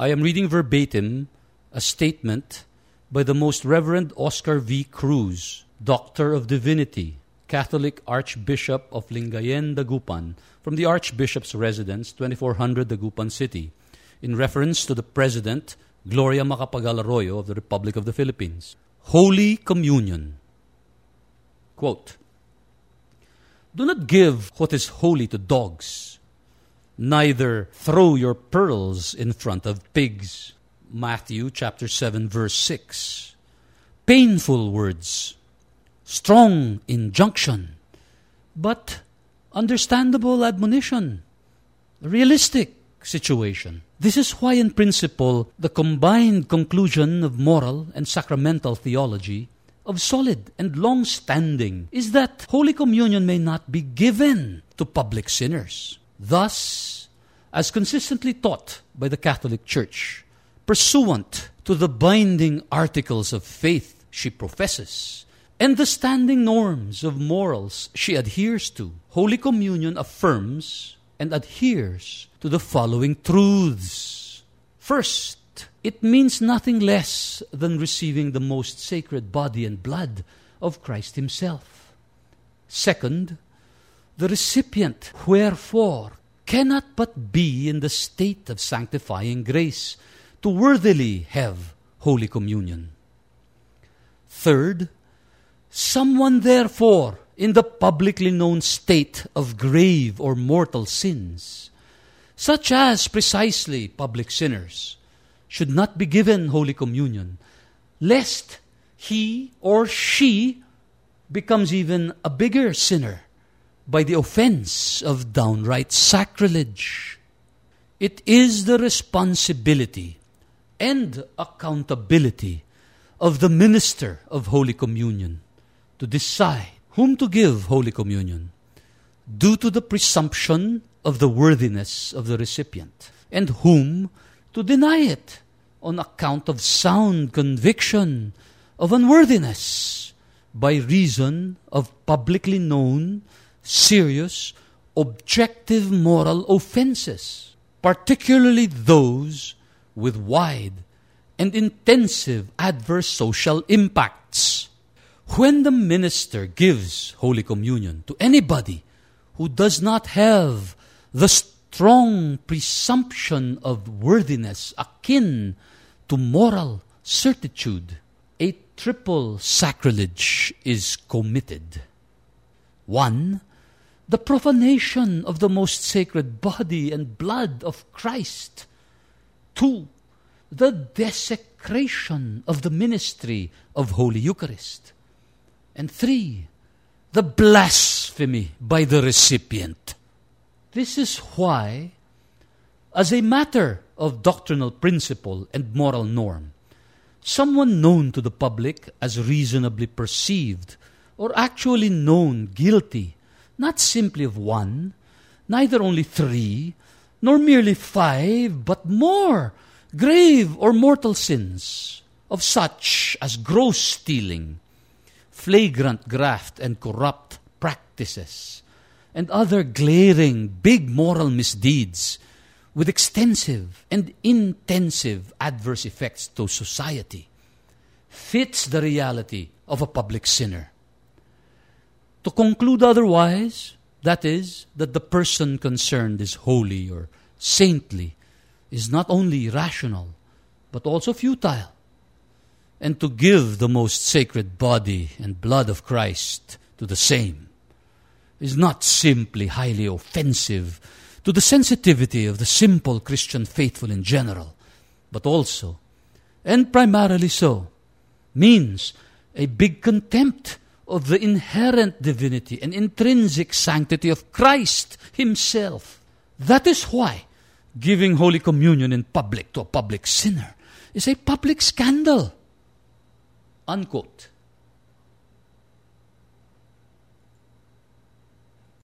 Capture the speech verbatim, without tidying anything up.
I am reading verbatim a statement by the Most Reverend Oscar V. Cruz, Doctor of Divinity, Catholic Archbishop of Lingayen, Dagupan, from the Archbishop's residence, twenty-four hundred Dagupan City, in reference to the President, Gloria Macapagal Arroyo of the Republic of the Philippines. Holy Communion. Quote, "Do not give what is holy to dogs, neither throw your pearls in front of pigs." Matthew chapter seven, verse six. Painful words, strong injunction, but understandable admonition, realistic situation. This is why, in principle, the combined conclusion of moral and sacramental theology, of solid and long-standing, is that Holy Communion may not be given to public sinners. Thus, as consistently taught by the Catholic Church, pursuant to the binding articles of faith she professes, and the standing norms of morals she adheres to, Holy Communion affirms and adheres to the following truths. First, it means nothing less than receiving the most sacred body and blood of Christ Himself. Second, the recipient, wherefore, cannot but be in the state of sanctifying grace to worthily have Holy Communion. Third, someone therefore in the publicly known state of grave or mortal sins, such as precisely public sinners, should not be given Holy Communion, lest he or she becomes even a bigger sinner by the offense of downright sacrilege. It is the responsibility and accountability of the minister of Holy Communion to decide whom to give Holy Communion, due to the presumption of the worthiness of the recipient, and whom to deny it on account of sound conviction of unworthiness by reason of publicly known, serious, objective moral offenses, particularly those with wide and intensive adverse social impacts. When the minister gives Holy Communion to anybody who does not have the strong presumption of worthiness akin to moral certitude, a triple sacrilege is committed. One, the profanation of the most sacred body and blood of Christ. Two, the desecration of the ministry of Holy Eucharist. And three, the blasphemy by the recipient. This is why, as a matter of doctrinal principle and moral norm, someone known to the public as reasonably perceived or actually known guilty, not simply of one, neither only three, nor merely five, but more grave or mortal sins, of such as gross stealing, flagrant graft and corrupt practices, and other glaring big moral misdeeds with extensive and intensive adverse effects to society, fits the reality of a public sinner. To conclude otherwise, that is, that the person concerned is holy or saintly, is not only irrational, but also futile. And to give the most sacred body and blood of Christ to the same is not simply highly offensive to the sensitivity of the simple Christian faithful in general, but also, and primarily so, means a big contempt of the inherent divinity and intrinsic sanctity of Christ Himself. That is why giving Holy Communion in public to a public sinner is a public scandal. Unquote.